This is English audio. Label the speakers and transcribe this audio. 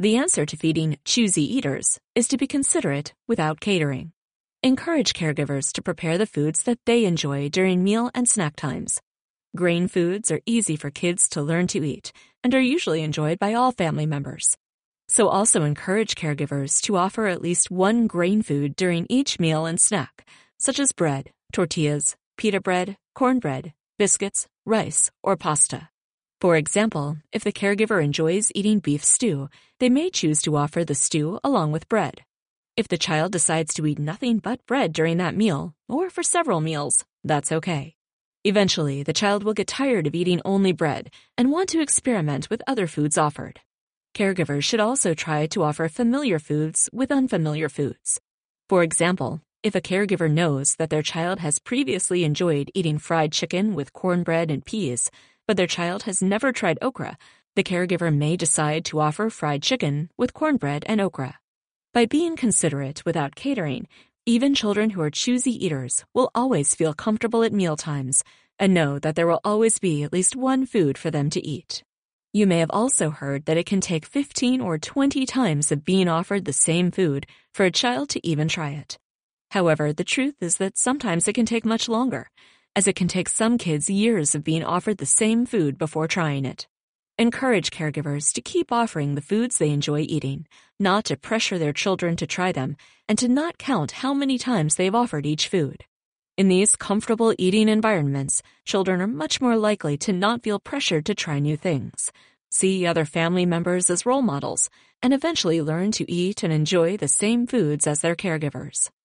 Speaker 1: The answer to feeding choosy eaters is to be considerate without catering. Encourage caregivers to prepare the foods that they enjoy during meal and snack times. Grain foods are easy for kids to learn to eat and are usually enjoyed by all family members. So also encourage caregivers to offer at least one grain food during each meal and snack, such as bread, tortillas, pita bread, cornbread, biscuits, rice, or pasta. For example, if the caregiver enjoys eating beef stew, they may choose to offer the stew along with bread. If the child decides to eat nothing but bread during that meal, or for several meals, that's okay. Eventually, the child will get tired of eating only bread and want to experiment with other foods offered. Caregivers should also try to offer familiar foods with unfamiliar foods. For example, if a caregiver knows that their child has previously enjoyed eating fried chicken with cornbread and peas, but their child has never tried okra, the caregiver may decide to offer fried chicken with cornbread and okra. By being considerate without catering, even children who are choosy eaters will always feel comfortable at mealtimes and know that there will always be at least one food for them to eat. You may have also heard that it can take 15 or 20 times of being offered the same food for a child to even try it. However, the truth is that sometimes it can take much longer, as it can take some kids years of being offered the same food before trying it. Encourage caregivers to keep offering the foods they enjoy eating, not to pressure their children to try them, and to not count how many times they've offered each food. In these comfortable eating environments, children are much more likely to not feel pressured to try new things, see other family members as role models, and eventually learn to eat and enjoy the same foods as their caregivers.